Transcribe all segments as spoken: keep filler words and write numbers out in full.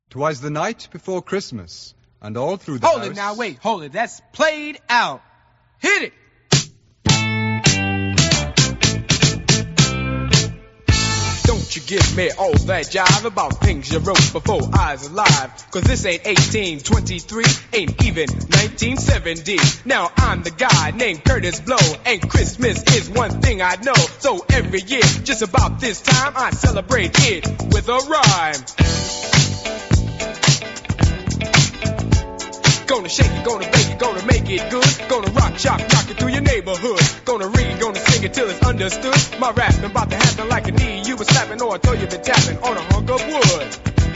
'Twas the night before Christmas, and all through the hold house... Hold it now, wait, hold it. That's played out. Hit it! Don't you give me all that jive about things you wrote before I was alive. Cause this ain't eighteen twenty-three, ain't even nineteen seventy. Now I'm the guy named Curtis Blow, and Christmas is one thing I know. So every year, just about this time, I celebrate it with a rhyme. Gonna shake it, gonna bake it, gonna make it good. Gonna rock, shock, rock it through your neighborhood. Gonna read, gonna sing it till it's understood. My rapping about to happen like a knee you was slapping, or I told you been tapping on a hunk of wood.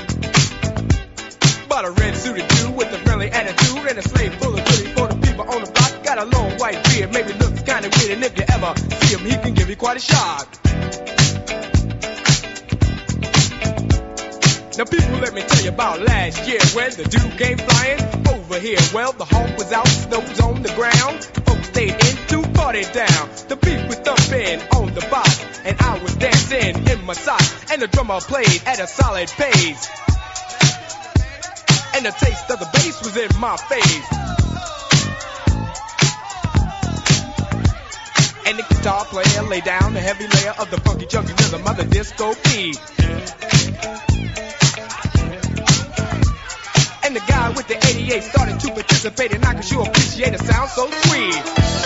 Bought a red suited dude with a friendly attitude and a slave full of goodies for the people on the block. Got a long white beard, maybe looks kinda weird, and if you ever see him, he can give you quite a shock. Now people, let me tell you about last year when the dude came flying over here. Well, the hawk was out, snow was on the ground. Folks stayed in to party down. The beat was thumping on the box, and I was dancing in my socks. And the drummer played at a solid pace, and the taste of the bass was in my face. And the guitar player laid down the heavy layer of the funky chunky rhythm of the disco beat. And the guy with the eighty-eight started to participate, and I could sure appreciate a sound so sweet.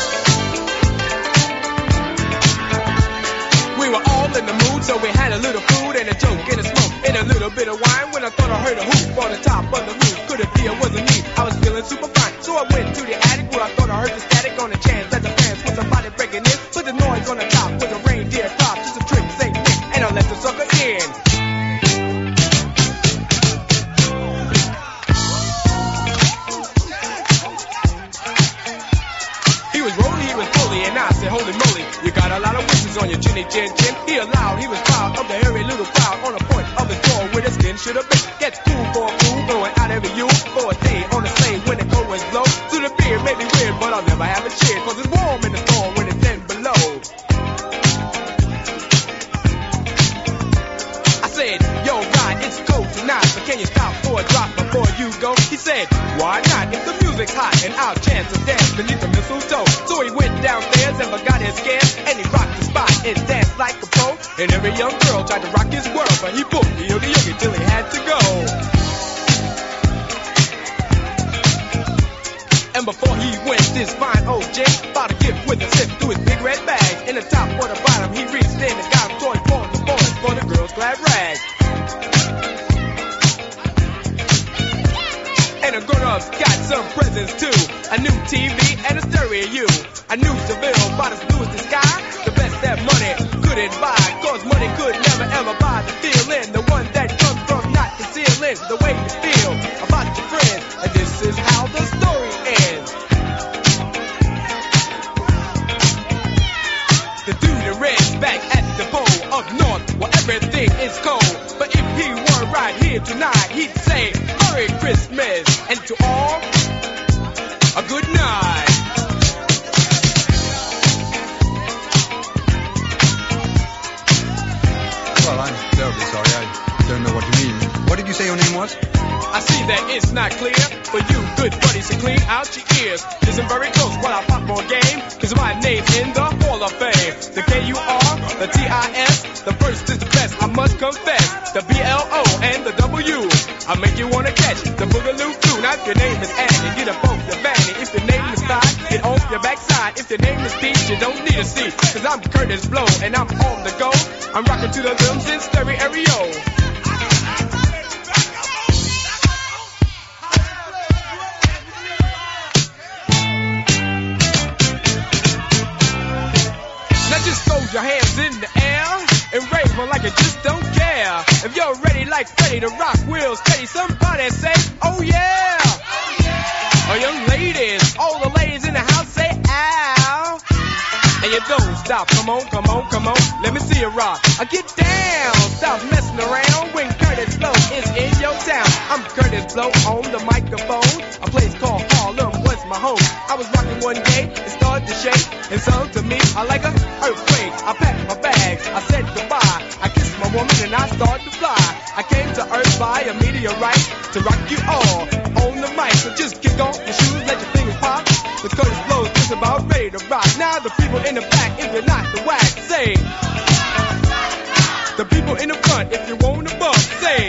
We were all in the mood, so we had a little food and a joke and a smoke and a little bit of wine. When I thought I heard a hoop on the top of the roof, could it be it wasn't me? I was feeling super fine, so I went to the attic where I thought I heard the static on the chance that the fans was somebody breaking in. Put the noise on the top with a reindeer crop, just a trick, Saint Nick, and I let the sucker in. And I said, holy moly, you got a lot of wishes on your chinny chin chin. He allowed, he was proud of the hairy little crowd on the point of his door where the skin should have been. Gets cool for a fool, going out every you for a day on the sleigh when the cold winds blow. To the beer may be weird, but I'll never have a cheer, cause it's warm in the storm when it's ten below. I said, yo, God, it's cold tonight, but can you stop for a drop before you go? He said, why not? If the music's hot and I'll chance to dance beneath the mistletoe. So he went downstairs and forgot his scare, and he rocked the spot and danced like a pro. And every young girl tried to rock his world, but he booked the yogi yogi till he had to go. And before he went, this fine old gent bought a gift with a sip through his big red bag. In the top or the bottom, he reached in and got a toy for the boys for the girls' glad rags. And the grown-ups got some presents too. A new T V and a stereo. A new Seville, about as blue as the sky. The best that money couldn't buy, cause money could never ever buy the feeling. The one that comes from not concealing the way you feel about your friends. And this is how the story ends. The dude in red's back at the pole up north where everything is cold. But if he were right here tonight, he'd say Merry Christmas, and to all, a good night. Well, I'm terribly sorry. I don't know what you mean. What did you say your name was? I see that it's not clear for you good buddies to clean out your ears. Listen very close while I pop more game, cause my name's in the Hall of Fame. The K U R, the T I S, the first is the best, I must confess. The B L O and the W, I make you wanna catch the boogaloo too. Now if your name is Annie, get up off your vanity. If your name is Todd, get off your backside. If your name is Steve, you don't need a seat, cause I'm Curtis Blow and I'm on the go. I'm rocking to the rhythms in stereo. Just throw your hands in the air and raise one like you just don't care. If you're ready like Freddy to rock wheels steady, somebody say, oh yeah. Oh yeah. Oh, young ladies, all the ladies in the house say, ow. And you don't stop, come on, come on, come on, let me see you rock. I get down, stop messing around when Curtis Blow is in your town. I'm Curtis Blow on the microphone. A place called Harlem was my home. I was rocking one day, it started to shake, and sung to me, I like a earthquake. I packed my bags, I said goodbye. I kissed my woman and I started to fly. I came to Earth hit by a meteorite to rock you all on the mic. So just kick off your shoes, let your fingers pop. The Curtis Blow is about ready to rock. Now the people in the back, if you're not the whack, say. The people in the front, if you want to bump, say.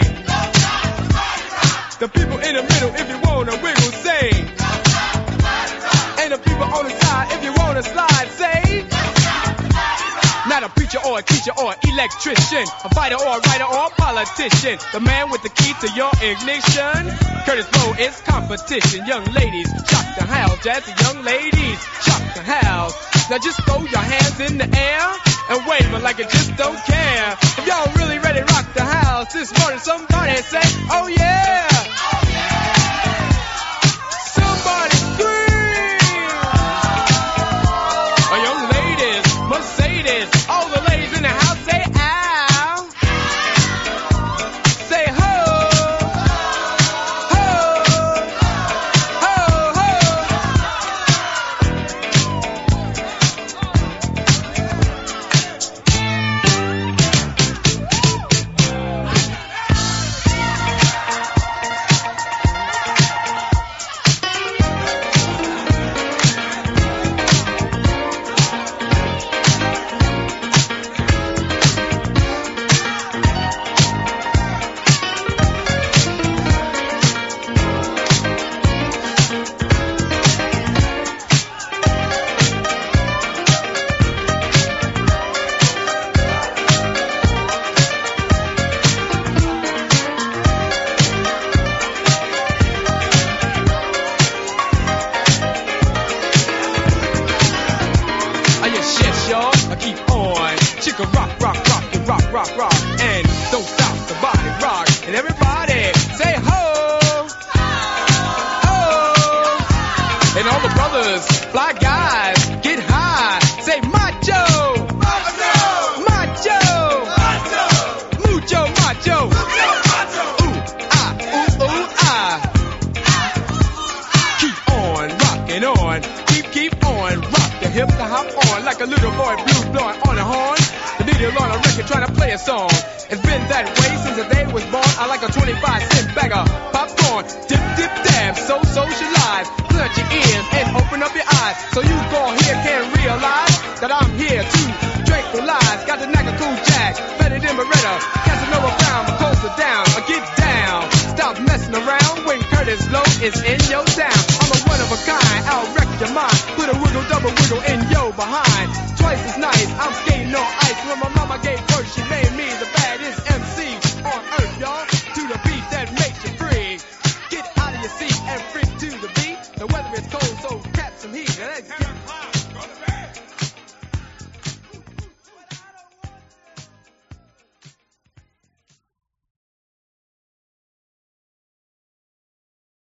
The people in the middle, if you want to wiggle, say. And the people on the side, if you want to slide, say. Not a preacher or a teacher or an electrician, a fighter or a writer or a politician, the man with the key to your ignition. Curtis Blow is competition. Young ladies, shock the house. Jazzy young ladies, shock the house. Now just throw your hands in the air and wave them like you just don't care. If y'all really ready to rock the house this morning, somebody say, oh yeah! Somebody scream! Oh, young ladies, Mercedes, all the ladies in the house say ow. Say ho. Ho. Ho, ho. Keep on, chicka rock, rock, rock, and rock, rock, rock, and don't stop the body rock, and everybody say ho, ho, and all the brothers, fly guys, get high, say macho, macho, macho, mucho macho, ooh ah, ooh ooh ah, keep on rocking on, keep keep on rock the hip to hop on like a little boy blue blowing on a horn. The needle on a record trying to play a song. It's been that way since the day was born. I like a twenty-five cent bag of popcorn. Dip, dip, dab, so socialize. Put your ears and open up your eyes so you go here can realize that I'm here to tranquilize. Got the knack of cool jack, better than Beretta. Casanova Brown, my coaster down, or get down. Stop messing around when Curtis Blow is in your town. I'm a one of a kind, I'll wreck your mind. Put a wiggle, double wiggle in your behind. Twice as nice, I'm skating on ice. When my mama gave birth, she made me the baddest M C on earth, y'all. To the beat that makes you free. Get out of your seat and freak to the beat. The weather is cold, so catch some heat. Let's get